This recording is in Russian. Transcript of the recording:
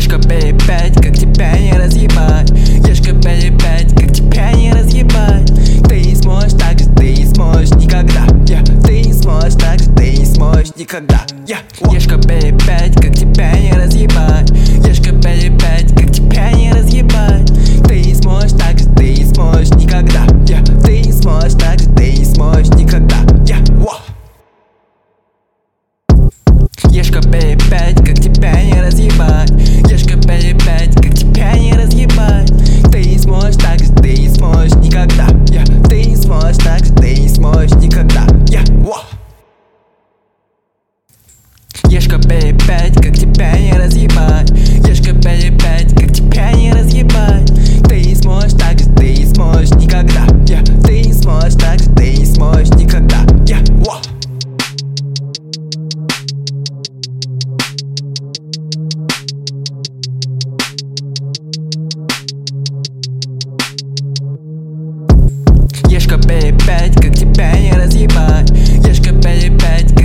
Ешка Б5, как тебя не разъебать. Ешка Б5, как тебя не разъебать. Ты не сможешь так же, ты не сможешь никогда. Ты не сможешь так же, ты не сможешь никогда. Ешка Б5, как тебя не разъебать. Ешка Б5, как тебя не разъебать. Ты не сможешь так же, ты не сможешь никогда. Ты не сможешь так же, ты не сможешь никогда. Ешка Б5, как тебя не разъебать. Ешка Б5, как тебя не разъебать. Ты не сможешь так же, ты не сможешь никогда. Ты не сможешь так же, ты не сможешь никогда. Ешка Б5, как тебя не разъебать. Ешка Б5, как тебя не разъебать. Ты не сможешь так же, ты не сможешь никогда. Ты не сможешь так же, ты не сможешь никогда. Ешка Б5, как тебя не разъебать. Ешка Б5,